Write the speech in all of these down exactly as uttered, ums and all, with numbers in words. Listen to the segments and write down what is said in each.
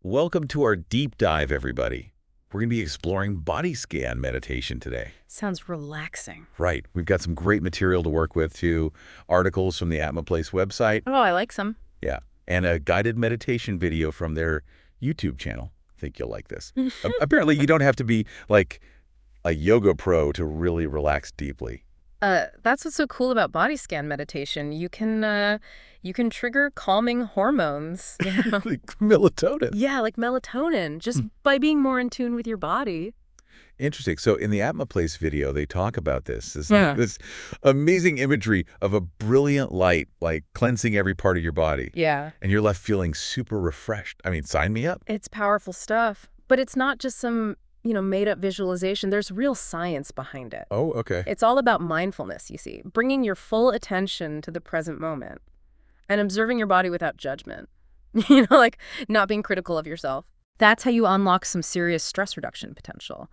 Welcome to our deep dive, everybody. We're going to be exploring body scan meditation today. Sounds relaxing. Right. We've got some great material to work with, too. Articles from the Atmaplace website. Oh, I like some. Yeah. And a guided meditation video from their YouTube channel. I think you'll like this. Apparently, you don't have to be like a yoga pro to really relax deeply. Uh, that's what's so cool about body scan meditation. You can, uh, you can trigger calming hormones. You know? Like melatonin. Yeah, like melatonin, just by being more in tune with your body. Interesting. So in the Atmaplace video, they talk about this. This, Yeah. this amazing imagery of a brilliant light, like cleansing every part of your body. Yeah. And you're left feeling super refreshed. I mean, sign me up. It's powerful stuff. But it's not just some, you know, made-up visualization. There's real science behind it. Oh, okay. It's all about mindfulness, you see, bringing your full attention to the present moment and observing your body without judgment. You know, like not being critical of yourself. That's how you unlock some serious stress reduction potential.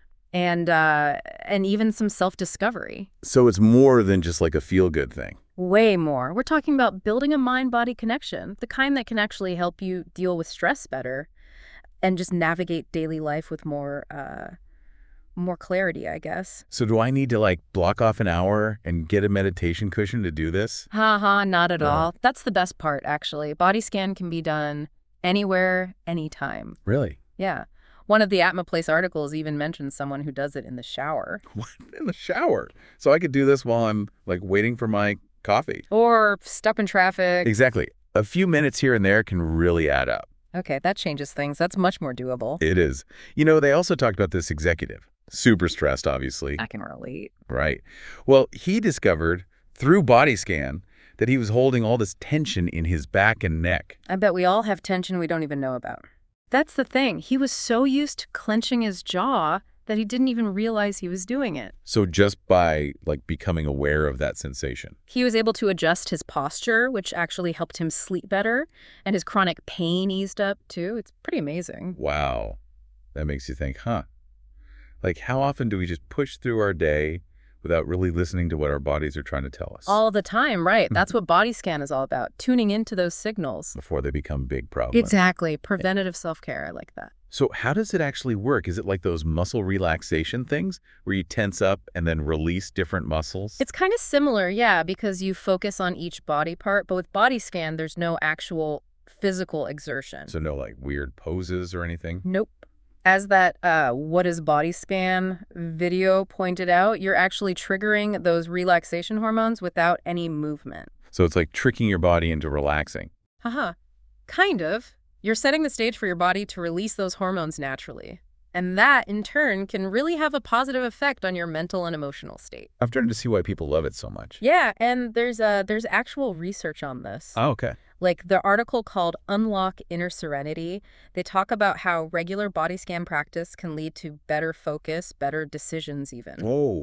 And uh, and even some self-discovery. So it's more than just like a feel-good thing. Way more. We're talking about building a mind-body connection, the kind that can actually help you deal with stress better and just navigate daily life with more uh, more clarity, I guess. So do I need to like block off an hour and get a meditation cushion to do this? Ha ha, not at No. all. That's the best part, actually. Body scan can be done anywhere, anytime. Really? Yeah. One of the Atmaplace articles even mentions someone who does it in the shower. What? In the shower. So I could do this while I'm like waiting for my coffee. Or stuck in traffic. Exactly. A few minutes here and there can really add up. Okay, that changes things. That's much more doable. It is. You know, they also talked about this executive. Super stressed, obviously. I can relate. Right. Well, he discovered through body scan that he was holding all this tension in his back and neck. I bet we all have tension we don't even know about. That's the thing. He was so used to clenching his jaw that he didn't even realize he was doing it. So just by like becoming aware of that sensation. He was able to adjust his posture, which actually helped him sleep better, and his chronic pain eased up too. It's pretty amazing. Wow. That makes you think, huh? Like how often do we just push through our day without really listening to what our bodies are trying to tell us All the time, right? That's what body scan is all about, tuning into those signals. before they become big problems? Exactly. Preventative self-care. I like that. So how does it actually work? Is it like those muscle relaxation things where you tense up and then release different muscles? It's kind of similar, yeah, because you focus on each body part, but with body scan, there's no actual physical exertion. So no like weird poses or anything? Nope. As that uh, What is Body Scan video pointed out, you're actually triggering those relaxation hormones without any movement. So it's like tricking your body into relaxing. Haha. Kind of. You're setting the stage for your body to release those hormones naturally. And that, in turn, can really have a positive effect on your mental and emotional state. I'm starting to see why people love it so much. Yeah, and there's uh, there's actual research on this. Oh, okay. Like the article called Unlock Inner Serenity, they talk about how regular body scan practice can lead to better focus, better decisions even. Whoa.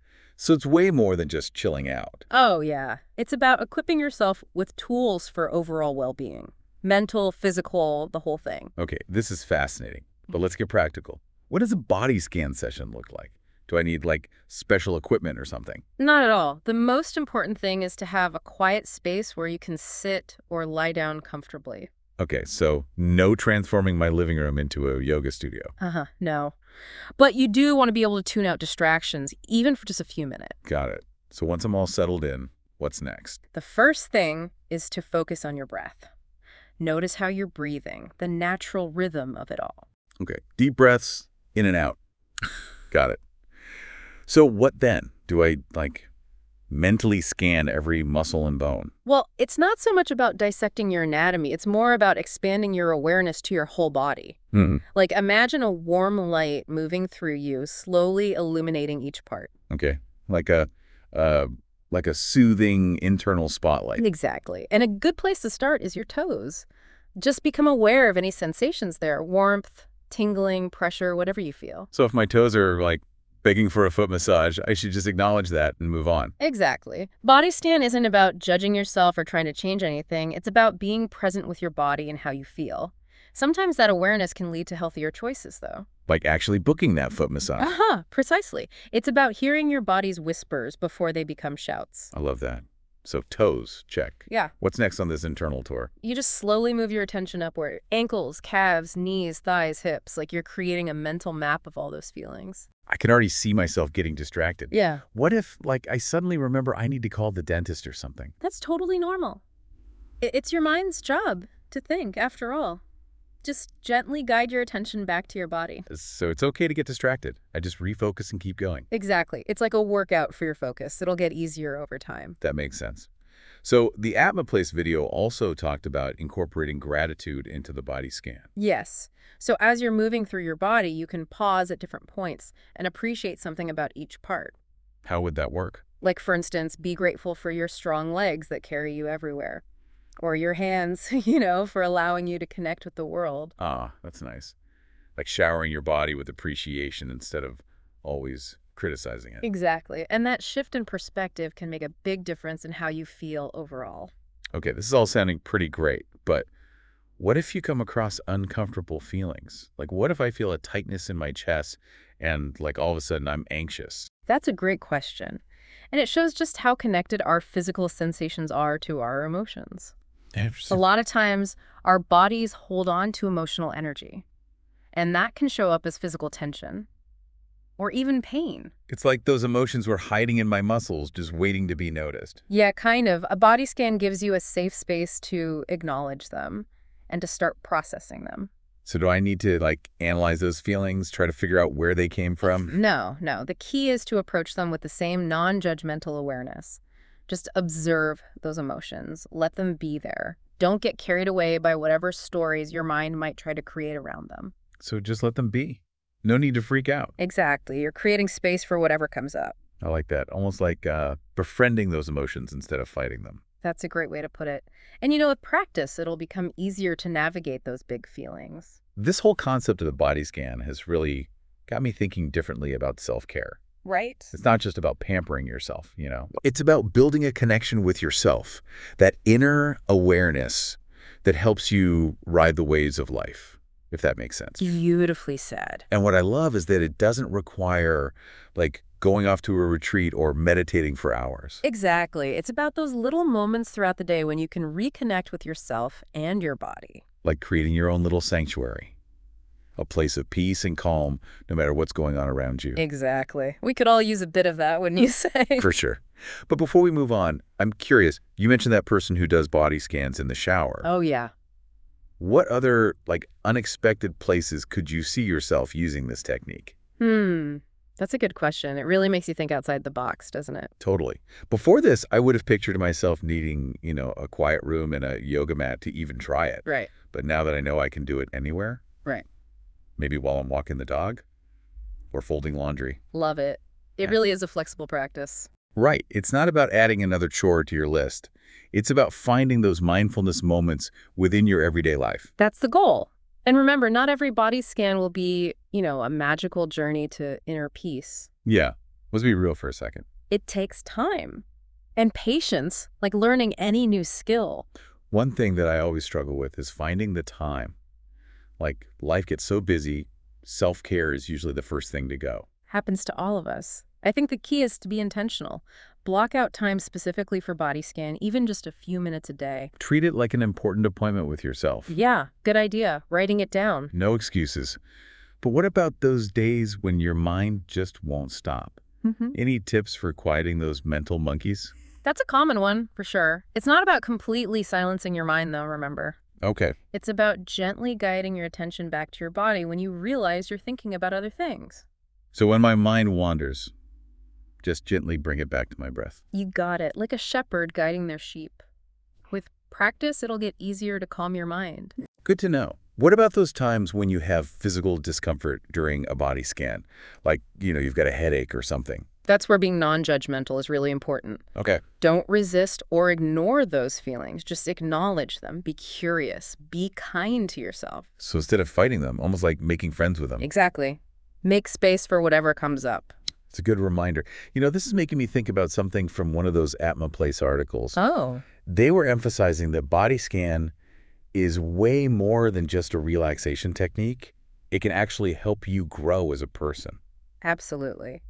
So it's way more than just chilling out. Oh, yeah. It's about equipping yourself with tools for overall well-being. Mental, physical, the whole thing. Okay, this is fascinating, but let's get practical. What does a body scan session look like? Do I need like special equipment or something? Not at all. The most important thing is to have a quiet space where you can sit or lie down comfortably. Okay, so no transforming my living room into a yoga studio. Uh-huh, no. But you do want to be able to tune out distractions, even for just a few minutes. Got it. So once I'm all settled in, what's next? The first thing is to focus on your breath. Notice how you're breathing, the natural rhythm of it all. Okay, deep breaths, in and out. Got it. So what then? Do I like mentally scan every muscle and bone? Well, it's not so much about dissecting your anatomy. It's more about expanding your awareness to your whole body. Hmm. Like imagine a warm light moving through you, slowly illuminating each part. Okay, like a, uh, like a soothing internal spotlight. Exactly. And a good place to start is your toes. Just become aware of any sensations there, warmth, tingling, pressure, whatever you feel. So if my toes are like begging for a foot massage, I should just acknowledge that and move on. Exactly. Body scan isn't about judging yourself or trying to change anything. It's about being present with your body and how you feel. Sometimes that awareness can lead to healthier choices, though. Like actually booking that foot massage. Uh-huh, precisely. It's about hearing your body's whispers before they become shouts. I love that. So toes, check. Yeah. What's next on this internal tour? You just slowly move your attention upward. Ankles, calves, knees, thighs, hips. Like you're creating a mental map of all those feelings. I can already see myself getting distracted. Yeah. What if, like, I suddenly remember I need to call the dentist or something? That's totally normal. I- It's your mind's job to think, after all. Just gently guide your attention back to your body. So it's okay to get distracted. I just refocus and keep going. Exactly. It's like a workout for your focus. It'll get easier over time. That makes sense. So the Atma Place video also talked about incorporating gratitude into the body scan. Yes. So as you're moving through your body, you can pause at different points and appreciate something about each part. How would that work? Like, for instance, be grateful for your strong legs that carry you everywhere. Or your hands, you know, for allowing you to connect with the world. Ah, that's nice. Like showering your body with appreciation instead of always criticizing it. Exactly. And that shift in perspective can make a big difference in how you feel overall. Okay, this is all sounding pretty great, but what if you come across uncomfortable feelings? Like, what if I feel a tightness in my chest and, like, all of a sudden I'm anxious? That's a great question. And it shows just how connected our physical sensations are to our emotions. A lot of times, our bodies hold on to emotional energy, and that can show up as physical tension or even pain. It's like those emotions were hiding in my muscles, just waiting to be noticed. Yeah, kind of. A body scan gives you a safe space to acknowledge them and to start processing them. So do I need to, like, analyze those feelings, try to figure out where they came from? No, no. The key is to approach them with the same non-judgmental awareness. Just observe those emotions. Let them be there. Don't get carried away by whatever stories your mind might try to create around them. So just let them be. No need to freak out. Exactly. You're creating space for whatever comes up. I like that. Almost like uh, befriending those emotions instead of fighting them. That's a great way to put it. And you know, with practice, it'll become easier to navigate those big feelings. This whole concept of the body scan has really got me thinking differently about self-care. Right? It's not just about pampering yourself, you know. It's about building a connection with yourself, that inner awareness that helps you ride the waves of life, if that makes sense. Beautifully said. And what I love is that it doesn't require, like, going off to a retreat or meditating for hours. Exactly. It's about those little moments throughout the day when you can reconnect with yourself and your body. Like creating your own little sanctuary. A place of peace and calm, no matter what's going on around you. Exactly. We could all use a bit of that, wouldn't you say? For sure. But before we move on, I'm curious. You mentioned that person who does body scans in the shower. Oh, yeah. What other, like, unexpected places could you see yourself using this technique? Hmm. That's a good question. It really makes you think outside the box, doesn't it? Totally. Before this, I would have pictured myself needing, you know, a quiet room and a yoga mat to even try it. Right. But now that I know I can do it anywhere, Right. maybe while I'm walking the dog or folding laundry. Love it. It Yeah. really is a flexible practice. Right. It's not about adding another chore to your list. It's about finding those mindfulness moments within your everyday life. That's the goal. And remember, not every body scan will be, you know, a magical journey to inner peace. Yeah. Let's be real for a second. It takes time and patience, like learning any new skill. One thing that I always struggle with is finding the time. Like, life gets so busy, self-care is usually the first thing to go. Happens to all of us. I think the key is to be intentional. Block out time specifically for body scan, even just a few minutes a day. Treat it like an important appointment with yourself. Yeah, good idea. Writing it down. No excuses. But what about those days when your mind just won't stop? Mm-hmm. Any tips for quieting those mental monkeys? That's a common one, for sure. It's not about completely silencing your mind, though, remember. Okay. It's about gently guiding your attention back to your body when you realize you're thinking about other things. So when my mind wanders, just gently bring it back to my breath. You got it, like a shepherd guiding their sheep. With practice, it'll get easier to calm your mind. Good to know. What about those times when you have physical discomfort during a body scan? Like, you know, you've got a headache or something. That's where being non-judgmental is really important. Okay. Don't resist or ignore those feelings. Just acknowledge them. Be curious. Be kind to yourself. So instead of fighting them, almost like making friends with them. Exactly. Make space for whatever comes up. It's a good reminder. You know, this is making me think about something from one of those Atma Place articles. Oh. They were emphasizing that body scan is way more than just a relaxation technique. It can actually help you grow as a person. Absolutely.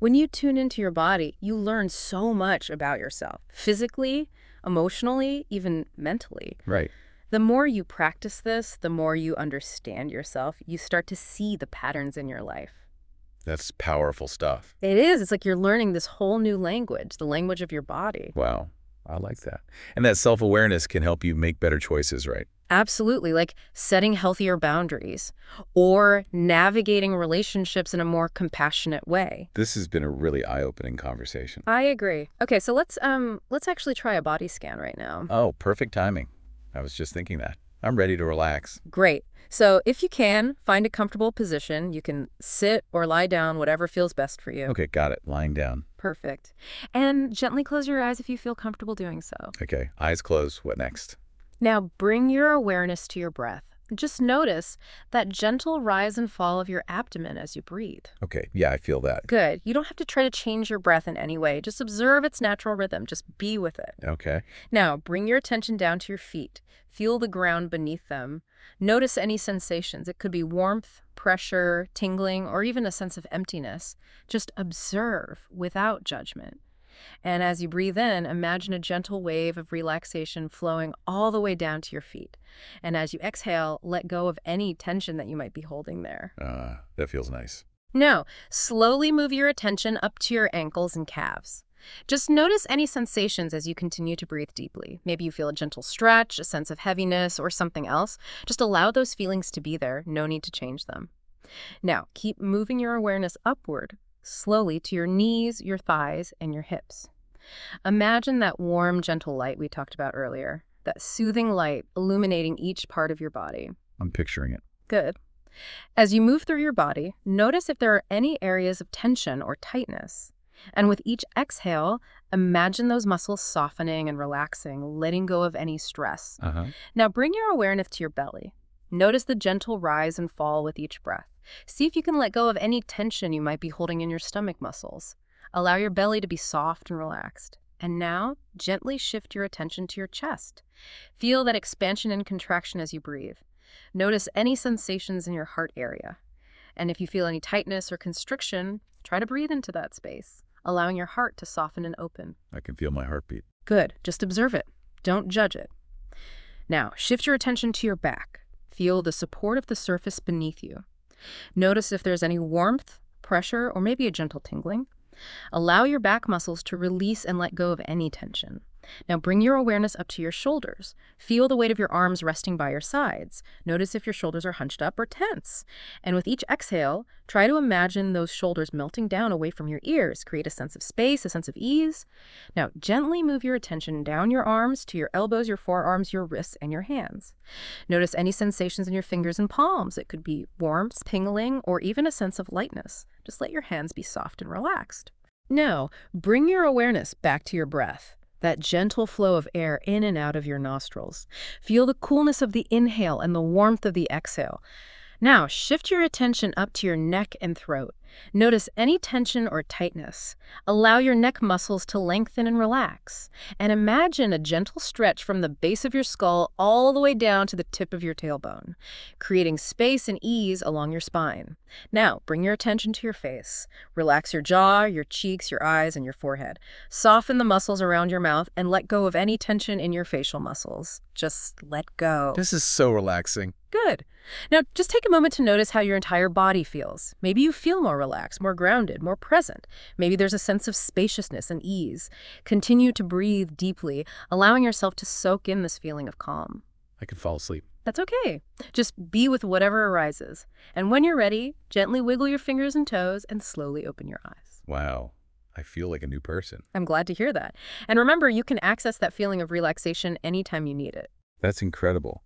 When you tune into your body, you learn so much about yourself, physically, emotionally, even mentally. Right. The more you practice this, the more you understand yourself. You start to see the patterns in your life. That's powerful stuff. It is. It's like you're learning this whole new language, the language of your body. Wow. I like that. And that self-awareness can help you make better choices, right? Absolutely, like setting healthier boundaries or navigating relationships in a more compassionate way. This has been a really eye-opening conversation. I agree. Okay, so let's um let's actually try a body scan right now. Oh, perfect timing. I was just thinking that. I'm ready to relax. Great. So if you can, find a comfortable position. You can sit or lie down, whatever feels best for you. Okay, got it. Lying down. Perfect. And gently close your eyes if you feel comfortable doing so. Okay, eyes closed. What next? Now bring your awareness to your breath. Just notice that gentle rise and fall of your abdomen as you breathe. Okay, yeah, I feel that. Good. You don't have to try to change your breath in any way. Just observe its natural rhythm. Just be with it. Okay. Now, bring your attention down to your feet. Feel the ground beneath them. Notice any sensations. It could be warmth, pressure, tingling, or even a sense of emptiness. Just observe without judgment. And as you breathe in, imagine a gentle wave of relaxation flowing all the way down to your feet. And as you exhale, let go of any tension that you might be holding there. Uh, that feels nice. Now, slowly move your attention up to your ankles and calves. Just notice any sensations as you continue to breathe deeply. Maybe you feel a gentle stretch, a sense of heaviness, or something else. Just allow those feelings to be there. No need to change them. Now, keep moving your awareness upward, slowly to your knees, your thighs, and your hips. Imagine that warm, gentle light we talked about earlier, that soothing light illuminating each part of your body. I'm picturing it. Good. As you move through your body, notice if there are any areas of tension or tightness. And with each exhale, imagine those muscles softening and relaxing, letting go of any stress. Uh-huh. Now bring your awareness to your belly. Notice the gentle rise and fall with each breath. See if you can let go of any tension you might be holding in your stomach muscles. Allow your belly to be soft and relaxed. And now, gently shift your attention to your chest. Feel that expansion and contraction as you breathe. Notice any sensations in your heart area. And if you feel any tightness or constriction, try to breathe into that space, allowing your heart to soften and open. I can feel my heartbeat. Good. Just observe it. Don't judge it. Now, shift your attention to your back. Feel the support of the surface beneath you. Notice if there's any warmth, pressure, or maybe a gentle tingling. Allow your back muscles to release and let go of any tension. Now bring your awareness up to your shoulders. Feel the weight of your arms resting by your sides. Notice if your shoulders are hunched up or tense. And with each exhale, try to imagine those shoulders melting down away from your ears. Create a sense of space, a sense of ease. Now gently move your attention down your arms to your elbows, your forearms, your wrists, and your hands. Notice any sensations in your fingers and palms. It could be warmth, tingling, or even a sense of lightness. Just let your hands be soft and relaxed. Now, bring your awareness back to your breath. That gentle flow of air in and out of your nostrils. Feel the coolness of the inhale and the warmth of the exhale. Now, shift your attention up to your neck and throat. Notice any tension or tightness. Allow your neck muscles to lengthen and relax. And imagine a gentle stretch from the base of your skull all the way down to the tip of your tailbone, creating space and ease along your spine. Now, bring your attention to your face. Relax your jaw, your cheeks, your eyes, and your forehead. Soften the muscles around your mouth and let go of any tension in your facial muscles. Just let go. This is so relaxing. Good. Now, just take a moment to notice how your entire body feels. Maybe you feel more relaxed, more grounded, more present. Maybe there's a sense of spaciousness and ease. Continue to breathe deeply, allowing yourself to soak in this feeling of calm. I could fall asleep. That's okay. Just be with whatever arises. And when you're ready, gently wiggle your fingers and toes and slowly open your eyes. Wow. I feel like a new person. I'm glad to hear that. And remember, you can access that feeling of relaxation anytime you need it. That's incredible.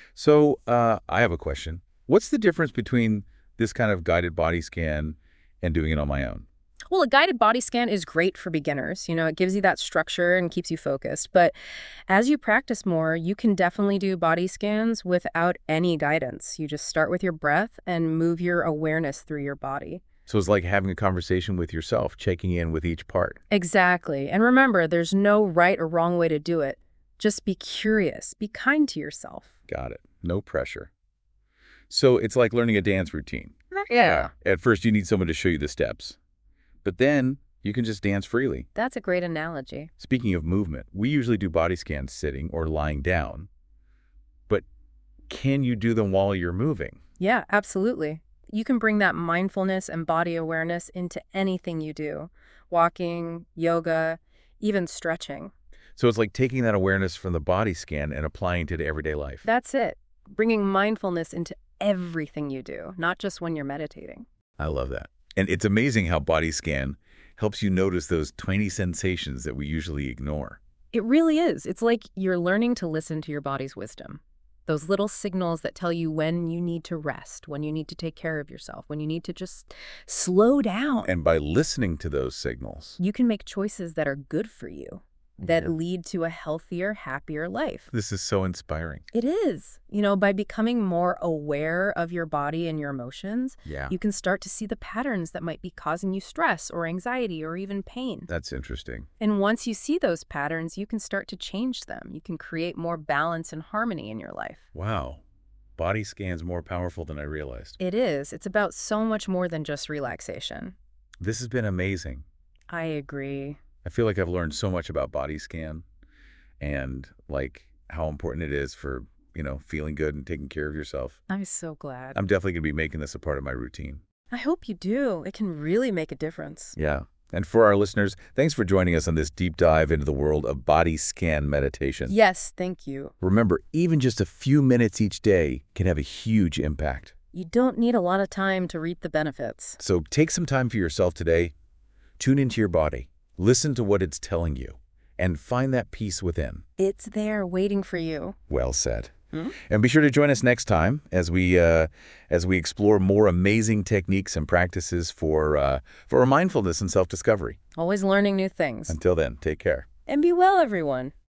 So uh, I have a question. What's the difference between this kind of guided body scan and doing it on my own? Well, a guided body scan is great for beginners. You know, it gives you that structure and keeps you focused. But as you practice more, you can definitely do body scans without any guidance. You just start with your breath and move your awareness through your body. So it's like having a conversation with yourself, checking in with each part. Exactly. And remember, there's no right or wrong way to do it. Just be curious. Be kind to yourself. Got it. No pressure. So it's like learning a dance routine. Yeah. At first, you need someone to show you the steps. But then you can just dance freely. That's a great analogy. Speaking of movement, we usually do body scans sitting or lying down. But can you do them while you're moving? Yeah, absolutely. You can bring that mindfulness and body awareness into anything you do. Walking, yoga, even stretching. So it's like taking that awareness from the body scan and applying it to everyday life. That's it. Bringing mindfulness into everything you do, not just when you're meditating. I love that. And it's amazing how body scan helps you notice those tiny sensations that we usually ignore. It really is. It's like you're learning to listen to your body's wisdom. Those little signals that tell you when you need to rest, when you need to take care of yourself, when you need to just slow down. And by listening to those signals, You can make choices that are good for you, that Yeah. lead to a healthier, happier life. this is so inspiring. It is. You know, by becoming more aware of your body and your emotions, Yeah. you can start to see the patterns that might be causing you stress or anxiety or even pain. That's interesting. And once you see those patterns, you can start to change them. You can create more balance and harmony in your life. Wow. Body scan's more powerful than I realized. It is. It's about so much more than just relaxation. This has been amazing. I agree. I feel like I've learned so much about body scan and like how important it is for, you know, feeling good and taking care of yourself. I'm so glad. I'm definitely going to be making this a part of my routine. I hope you do. It can really make a difference. Yeah. And for our listeners, thanks for joining us on this deep dive into the world of body scan meditation. Yes, thank you. Remember, even just a few minutes each day can have a huge impact. You don't need a lot of time to reap the benefits. So take some time for yourself today. Tune into your body. Listen to what it's telling you. And find that peace within. It's there waiting for you. Well said. Hmm? And be sure to join us next time as we uh, as we explore more amazing techniques and practices for uh, for mindfulness and self-discovery. Always learning new things. Until then, take care. And be well, everyone.